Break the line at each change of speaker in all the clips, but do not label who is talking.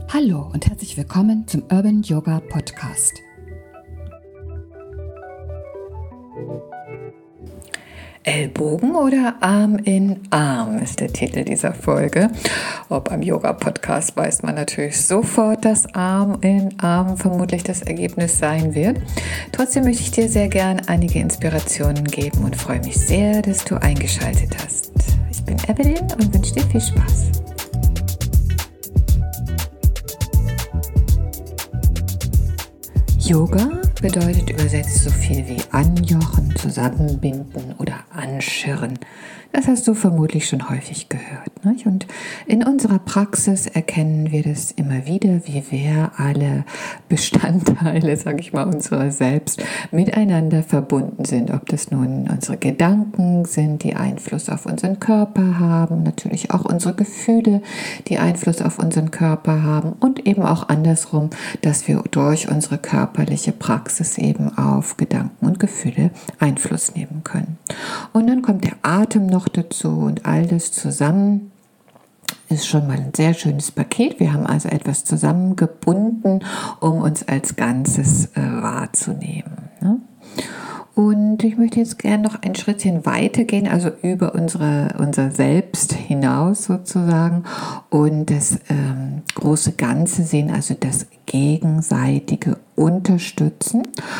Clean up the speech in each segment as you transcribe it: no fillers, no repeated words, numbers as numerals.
Hallo und herzlich willkommen zum Urban Yoga Podcast. Ellbogen oder Arm in Arm ist der Titel dieser Folge. Ob beim Yoga-Podcast weiß man natürlich sofort, dass Arm in Arm vermutlich das Ergebnis sein wird. Trotzdem möchte ich dir sehr gern einige Inspirationen geben und freue mich sehr, dass du eingeschaltet hast. Ich bin Evelyn und wünsche dir viel Spaß. Yoga bedeutet übersetzt so viel wie anjochen, zusammenbinden oder anschirren. Das hast du vermutlich schon häufig gehört, nicht? Und in unserer Praxis erkennen wir das immer wieder, wie wir alle Bestandteile, sage ich mal, unserer selbst miteinander verbunden sind. Ob das nun unsere Gedanken sind, die Einfluss auf unseren Körper haben, natürlich auch unsere Gefühle, die Einfluss auf unseren Körper haben und eben auch andersrum, dass wir durch unsere körperliche Praxis eben auf Gedanken und Gefühle Einfluss nehmen können. Und dann kommt der Atem noch dazu und all das zusammen ist schon mal ein sehr schönes Paket. Wir haben also etwas zusammengebunden, um uns als Ganzes wahrzunehmen. Ne? Und ich möchte jetzt gerne noch ein Schrittchen weitergehen, also über unser Selbst hinaus sozusagen und das große Ganze sehen, also das gegenseitige Unterstützen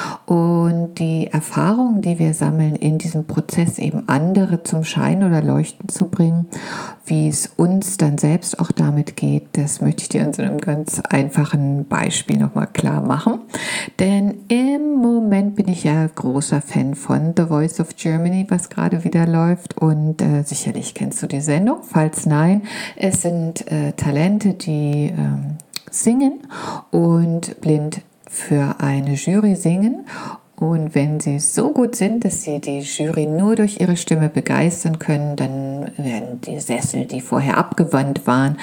und die Erfahrungen, die wir sammeln, in diesem Prozess eben andere zum Schein oder Leuchten zu bringen, wie es uns dann selbst auch damit geht, das möchte ich dir in so einem ganz einfachen Beispiel nochmal klar machen. Denn im Moment bin ich ja großer Fan von The Voice of Germany, was gerade wieder läuft und sicherlich kennst du die Sendung, falls nein, es sind Talente, die singen und blind für eine Jury singen. Und wenn sie so gut sind, dass sie die Jury nur durch ihre Stimme begeistern können, dann werden die Sessel, die vorher abgewandt waren,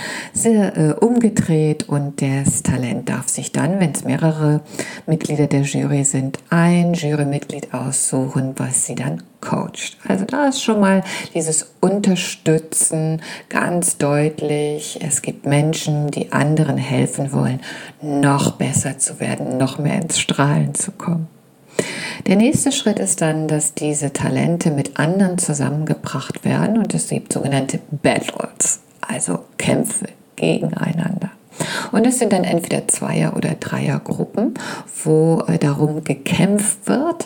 umgedreht und das Talent darf sich dann, wenn es mehrere Mitglieder der Jury sind, ein Jurymitglied aussuchen, was sie dann coacht. Also da ist schon mal dieses Unterstützen ganz deutlich. Es gibt Menschen, die anderen helfen wollen, noch besser zu werden, noch mehr ins Strahlen zu kommen. Der nächste Schritt ist dann, dass diese Talente mit anderen zusammengebracht werden und es gibt sogenannte Battles, also Kämpfe gegeneinander. Und es sind dann entweder Zweier- oder Dreiergruppen, wo darum gekämpft wird,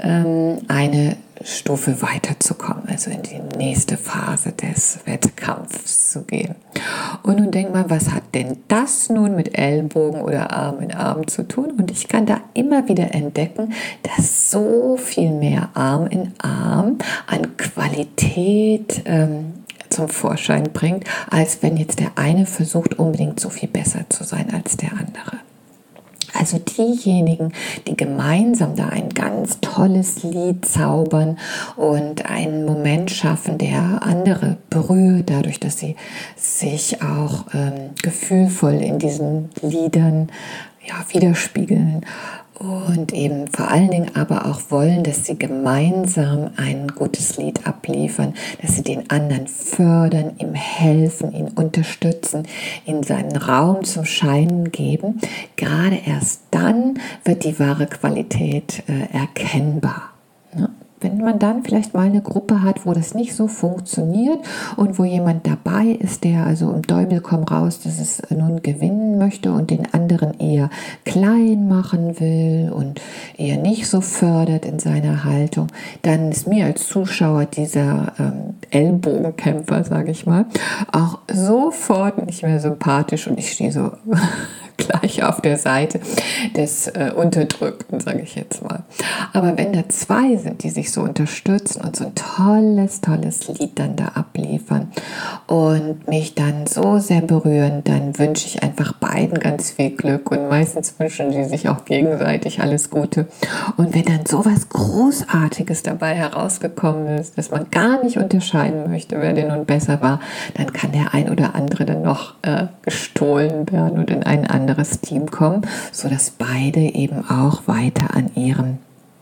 eine Stufe weiterzukommen, also in die nächste Phase des Wettkampfs zu gehen. Und nun denk mal, was hat denn das nun mit Ellbogen oder Arm in Arm zu tun? Und ich kann da immer wieder entdecken, dass so viel mehr Arm in Arm an Qualität zum Vorschein bringt, als wenn jetzt der eine versucht, unbedingt so viel besser zu sein als der andere. Also diejenigen, die gemeinsam da ein ganz tolles Lied zaubern und einen Moment schaffen, der andere berührt, dadurch, dass sie sich auch gefühlvoll in diesen Liedern widerspiegeln. Und eben vor allen Dingen aber auch wollen, dass sie gemeinsam ein gutes Lied abliefern, dass sie den anderen fördern, ihm helfen, ihn unterstützen, ihm seinen Raum zum Scheinen geben. Gerade erst dann wird die wahre Qualität erkennbar. Ne? Wenn man dann vielleicht mal eine Gruppe hat, wo das nicht so funktioniert und wo jemand dabei ist, der also im Däubel komm raus, dass es nun gewinnen möchte und den anderen eher klein machen will und eher nicht so fördert in seiner Haltung, dann ist mir als Zuschauer dieser Ellbogenkämpfer, sage ich mal, auch sofort nicht mehr sympathisch und ich stehe so gleich auf der Seite des Unterdrückten, sage ich jetzt mal. Aber wenn da zwei sind, die sich so unterstützen und so ein tolles Lied dann da abliefern und mich dann so sehr berühren, dann wünsche ich einfach beiden ganz viel Glück und meistens wünschen die sich auch gegenseitig alles Gute. Und wenn dann so was Großartiges dabei herausgekommen ist, dass man gar nicht unterscheiden möchte, wer denn nun besser war, dann kann der ein oder andere dann noch gestohlen werden und in einen anderes Team kommen, sodass beide eben auch weiter an ihrem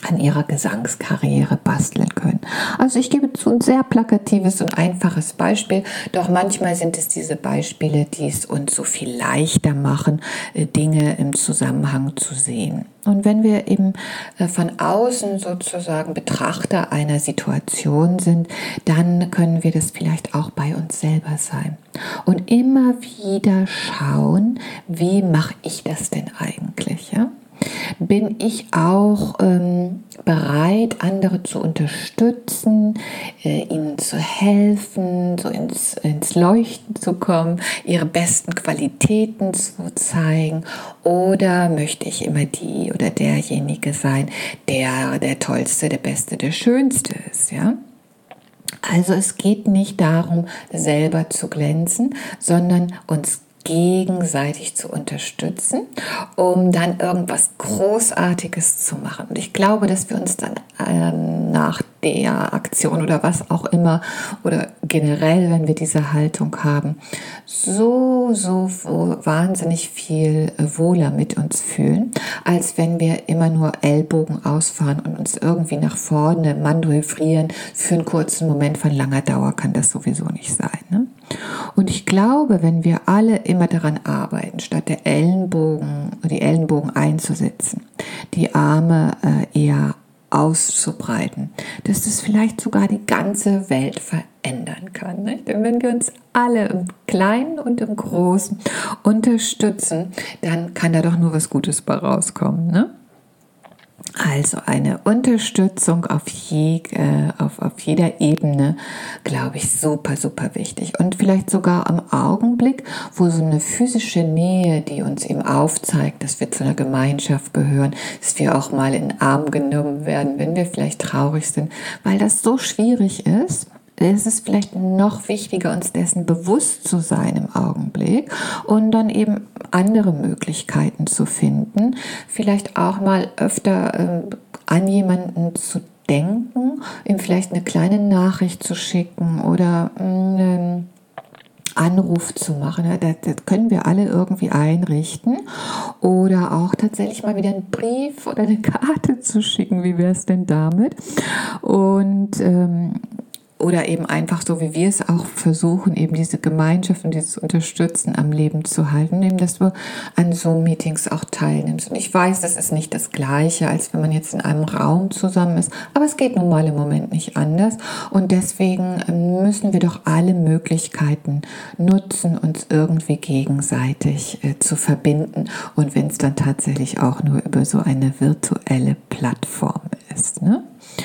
an ihrer Gesangskarriere basteln können. Also ich gebe zu ein sehr plakatives und einfaches Beispiel, doch manchmal sind es diese Beispiele, die es uns so viel leichter machen, Dinge im Zusammenhang zu sehen. Und wenn wir eben von außen sozusagen Betrachter einer Situation sind, dann können wir das vielleicht auch bei uns selber sein. Und immer wieder schauen, wie mache ich das denn eigentlich, ja? Bin ich auch bereit, andere zu unterstützen, ihnen zu helfen, so ins Leuchten zu kommen, ihre besten Qualitäten zu zeigen? Oder möchte ich immer die oder derjenige sein, der Tollste, der Beste, der Schönste ist, ja? Also es geht nicht darum, selber zu glänzen, sondern uns gegenseitig zu unterstützen, um dann irgendwas Großartiges zu machen. Und ich glaube, dass wir uns dann nach der Aktion oder was auch immer oder generell, wenn wir diese Haltung haben, so wahnsinnig viel wohler mit uns fühlen, als wenn wir immer nur Ellbogen ausfahren und uns irgendwie nach vorne manövrieren. Für einen kurzen Moment von langer Dauer kann das sowieso nicht sein, ne? Und ich glaube, wenn wir alle immer daran arbeiten, statt die Ellenbogen einzusetzen, die Arme eher auszubreiten, dass das vielleicht sogar die ganze Welt verändern kann. Nicht? Denn wenn wir uns alle im Kleinen und im Großen unterstützen, dann kann da doch nur was Gutes bei rauskommen, ne? Also eine Unterstützung auf jeder Ebene, glaube ich, super wichtig. Und vielleicht sogar am Augenblick, wo so eine physische Nähe, die uns eben aufzeigt, dass wir zu einer Gemeinschaft gehören, dass wir auch mal in den Arm genommen werden, wenn wir vielleicht traurig sind, weil das so schwierig ist. Es ist vielleicht noch wichtiger, uns dessen bewusst zu sein im Augenblick und dann eben andere Möglichkeiten zu finden, vielleicht auch mal öfter an jemanden zu denken, ihm vielleicht eine kleine Nachricht zu schicken oder einen Anruf zu machen. Das können wir alle irgendwie einrichten. Oder auch tatsächlich mal wieder einen Brief oder eine Karte zu schicken. Wie wäre es denn damit? Und oder eben einfach so, wie wir es auch versuchen, eben diese Gemeinschaft und dieses Unterstützen am Leben zu halten, eben, dass du an Zoom-Meetings auch teilnimmst. Und ich weiß, das ist nicht das Gleiche, als wenn man jetzt in einem Raum zusammen ist, aber es geht nun mal im Moment nicht anders. Und deswegen müssen wir doch alle Möglichkeiten nutzen, uns irgendwie gegenseitig zu verbinden. Und wenn es dann tatsächlich auch nur über so eine virtuelle Plattform ist, ne?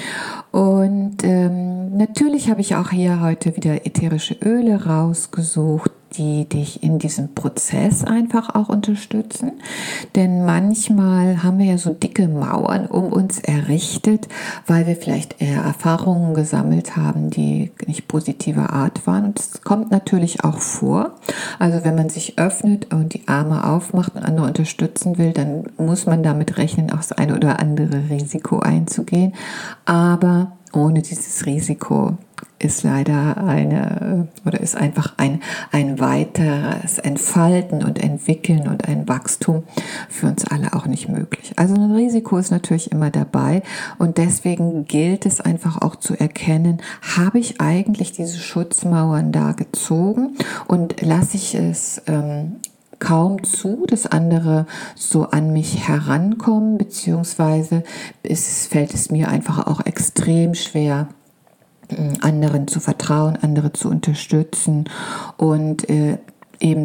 Und natürlich habe ich auch hier heute wieder ätherische Öle rausgesucht, die dich in diesem Prozess einfach auch unterstützen. Denn manchmal haben wir ja so dicke Mauern um uns errichtet, weil wir vielleicht eher Erfahrungen gesammelt haben, die nicht positiver Art waren. Und das kommt natürlich auch vor. Also wenn man sich öffnet und die Arme aufmacht und andere unterstützen will, dann muss man damit rechnen, auch das eine oder andere Risiko einzugehen. Aber ohne dieses Risiko ist leider ist einfach ein weiteres Entfalten und Entwickeln und ein Wachstum für uns alle auch nicht möglich. Also ein Risiko ist natürlich immer dabei und deswegen gilt es einfach auch zu erkennen, habe ich eigentlich diese Schutzmauern da gezogen und lasse ich es kaum zu, dass andere so an mich herankommen, beziehungsweise fällt es mir einfach auch extrem schwer, anderen zu vertrauen, andere zu unterstützen und eben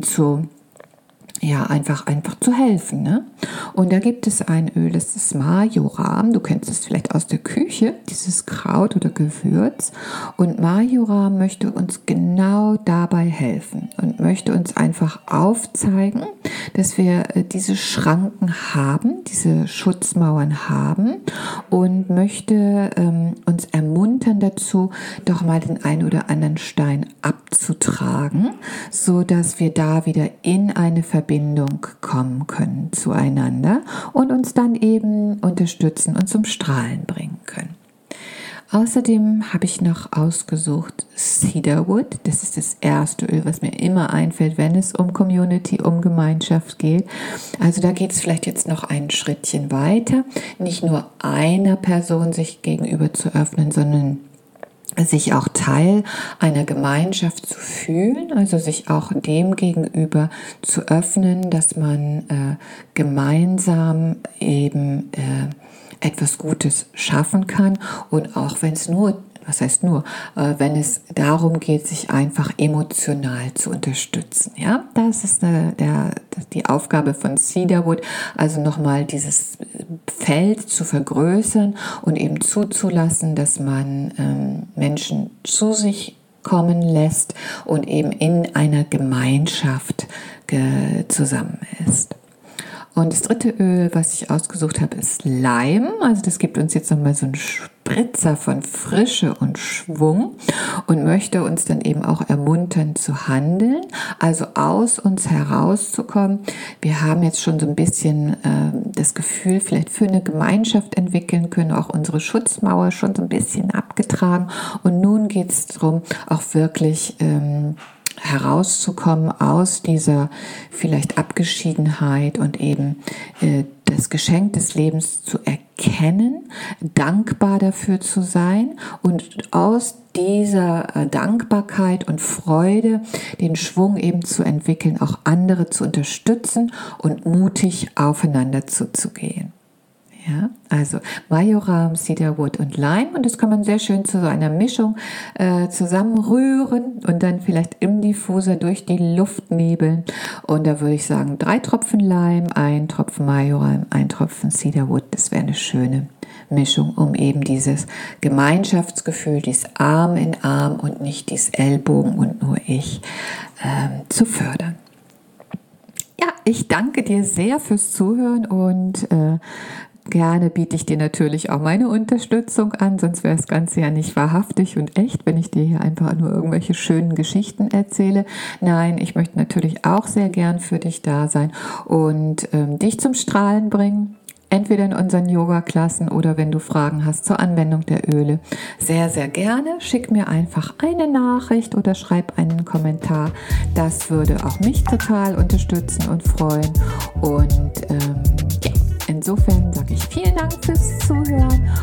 einfach zu helfen, ne? Und da gibt es ein Öl, das ist Majoram. Du kennst es vielleicht aus der Küche, dieses Kraut oder Gewürz. Und Majoram möchte uns genau dabei helfen und möchte uns einfach aufzeigen, dass wir diese Schranken haben, diese Schutzmauern haben und möchte uns ermuntern dazu, doch mal den einen oder anderen Stein abzutragen, so dass wir da wieder in eine Verbindung kommen können zueinander und uns dann eben unterstützen und zum Strahlen bringen können. Außerdem habe ich noch ausgesucht Cedarwood. Das ist das erste Öl, was mir immer einfällt, wenn es um Community, um Gemeinschaft geht. Also da geht es vielleicht jetzt noch ein Schrittchen weiter. Nicht nur einer Person sich gegenüber zu öffnen, sondern sich auch Teil einer Gemeinschaft zu fühlen, also sich auch dem gegenüber zu öffnen, dass man gemeinsam eben etwas Gutes schaffen kann und auch wenn es nur, was heißt nur, wenn es darum geht, sich einfach emotional zu unterstützen. Ja, das ist die Aufgabe von Cedarwood, also nochmal dieses Feld zu vergrößern und eben zuzulassen, dass man Menschen zu sich kommen lässt und eben in einer Gemeinschaft zusammen ist. Und das dritte Öl, was ich ausgesucht habe, ist Leim. Also das gibt uns jetzt nochmal so einen Spritzer von Frische und Schwung und möchte uns dann eben auch ermuntern zu handeln, also aus uns herauszukommen. Wir haben jetzt schon so ein bisschen das Gefühl, vielleicht für eine Gemeinschaft entwickeln können, auch unsere Schutzmauer schon so ein bisschen abgetragen. Und nun geht es darum, auch wirklich herauszukommen aus dieser vielleicht Abgeschiedenheit und eben das Geschenk des Lebens zu erkennen, dankbar dafür zu sein und aus dieser Dankbarkeit und Freude den Schwung eben zu entwickeln, auch andere zu unterstützen und mutig aufeinander zuzugehen. Ja, also Majoram, Cedarwood und Leim und das kann man sehr schön zu so einer Mischung zusammenrühren und dann vielleicht im Diffuser durch die Luft nebeln und da würde ich sagen 3 Tropfen Leim, 1 Tropfen Majoram, 1 Tropfen Cedarwood, das wäre eine schöne Mischung, um eben dieses Gemeinschaftsgefühl, dieses Arm in Arm und nicht dieses Ellbogen und nur ich zu fördern. Ja, ich danke dir sehr fürs Zuhören und gerne biete ich dir natürlich auch meine Unterstützung an, sonst wäre das Ganze ja nicht wahrhaftig und echt, wenn ich dir hier einfach nur irgendwelche schönen Geschichten erzähle. Nein, ich möchte natürlich auch sehr gern für dich da sein und dich zum Strahlen bringen. Entweder in unseren Yoga-Klassen oder wenn du Fragen hast zur Anwendung der Öle. Sehr, sehr gerne. Schick mir einfach eine Nachricht oder schreib einen Kommentar. Das würde auch mich total unterstützen und freuen. Und insofern sage ich vielen Dank fürs Zuhören